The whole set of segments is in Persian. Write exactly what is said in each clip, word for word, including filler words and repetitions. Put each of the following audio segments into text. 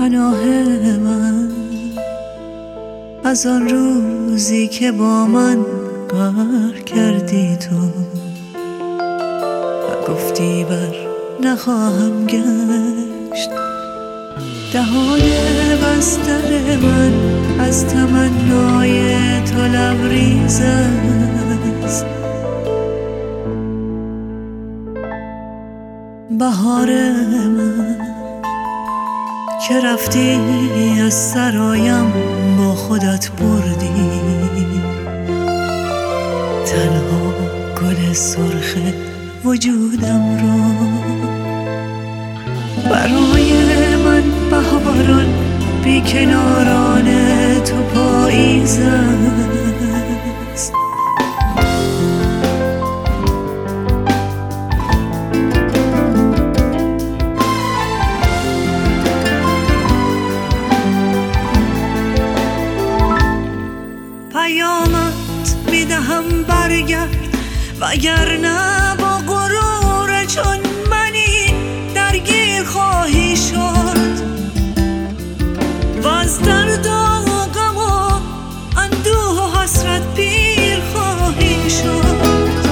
پناه من از آن روزی که با من قهر کردی تو و گفتی بر نخواهم گشت. دهان بستر من از تمنای تو لبریز است. بهار من که رفتی از سرایم با خودت بردی، تنها گل سرخ وجودم را. برای من بهاران بی کناران تو پاییز است. پیامت میدهم برگرد وگرنه با غرور چون منی درگیر خواهی شد و از درد و غم و اندوه و حسرت پیر خواهی شد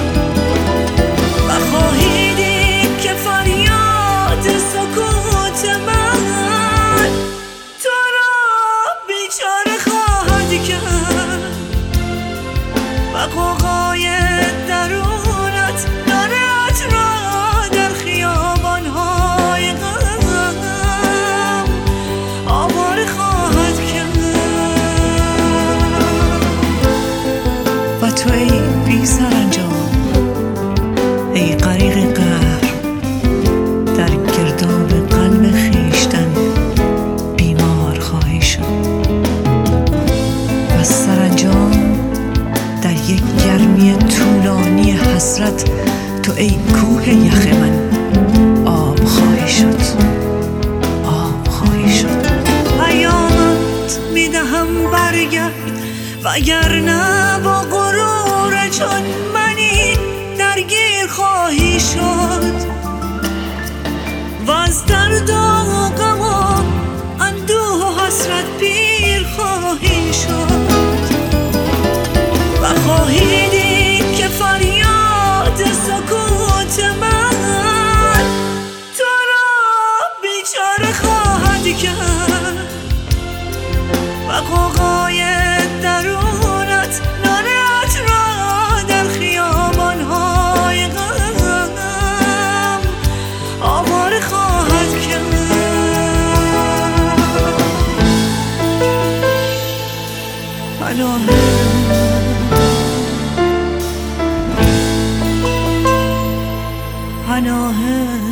و خواهی دید که فریاد سکوت من تو را بیچاره خواهد کرد و قوقای درونت نارت را در خیابان‌های غم آواره خواهد کرد. و تو ای بی سرانجام، ای غریق قهر، در گرداب قلب خویشتن بیمار خواهی شد و سرانجام در یک گرمی طولانی حسرت تو ای کوه یخ من آب خواهی شد، آب خواهی شد. پیامت میدهم برگرد وگرنه با غرور چون منی درگیر خواهی شد و از درد و غم و اندوه و حسرت پیر خواهی شد و خواهی دید که فریاد سکوت من تو را بیچاره خواهد کرد و قوقای درونت نارت را در خیابان‌های غم آواره خواهد کرد. پناه پناه